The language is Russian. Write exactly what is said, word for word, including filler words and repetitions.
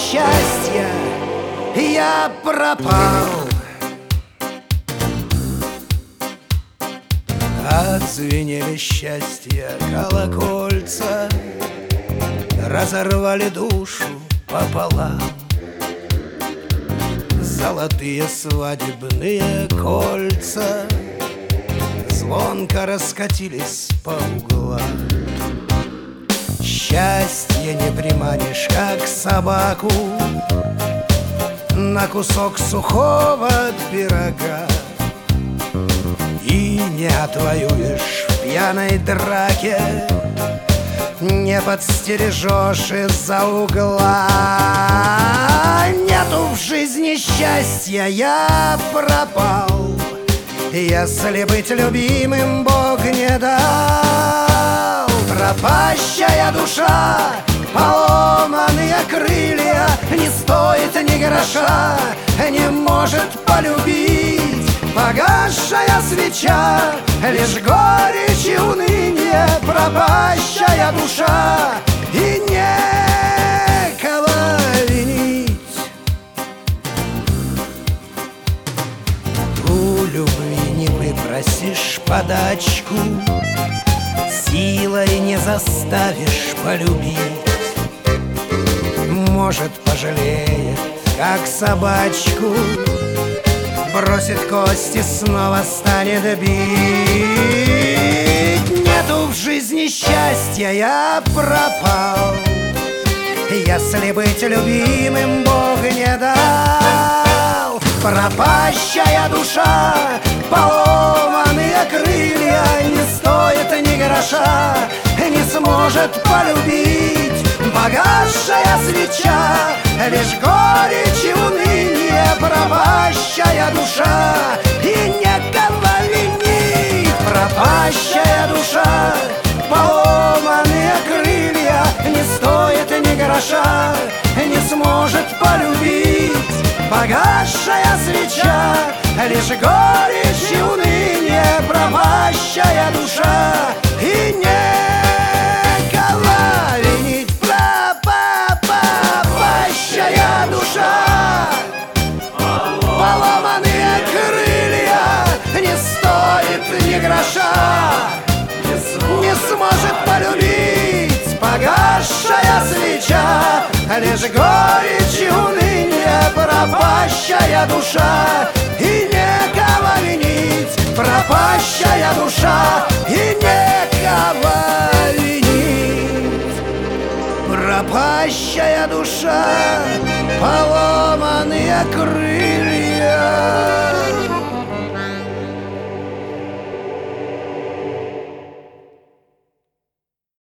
счастья я пропал. Отзвенели счастья колокольца, разорвали душу пополам. Золотые свадебные кольца звонко раскатились по углам. Счастье не приманишь, как собаку, на кусок сухого пирога, и не отвоюешь в пьяной драке, не подстережешь из-за угла. Нету в жизни счастья, я пропал, если быть любимым Бог не дал. Пропащая душа, поломанные крылья, не стоит ни гроша, не может полюбить. Погасшая свеча, лишь горечь и уныние, пропащая душа, и некого винить. У любви не выпросишь подачку, силой не заставишь полюбить. Может, пожалеет, как собачку, бросит кости, снова станет бить. Нету в жизни счастья, я пропал, если быть любимым Бог не дал. Пропащая душа, поломанные крылья, не стоит ни гроша, не сможет полюбить. Погасшая свеча, лишь горечь и уныние, пропащая душа, и некого винить. Пропащая душа, поломанные крылья, не стоит ни гроша, не сможет полюбить. Погасшая свеча, лишь горечь и уныние, пропащая душа, и некого винить. Пропащая душа, поломанные крылья, не стоит ни гроша, не сможет полюбить. Погасшая свеча, лишь горечь и уныние, пропащая душа, и некого винить. Пропащая душа, и некого винить. Пропащая душа, поломанные крылья.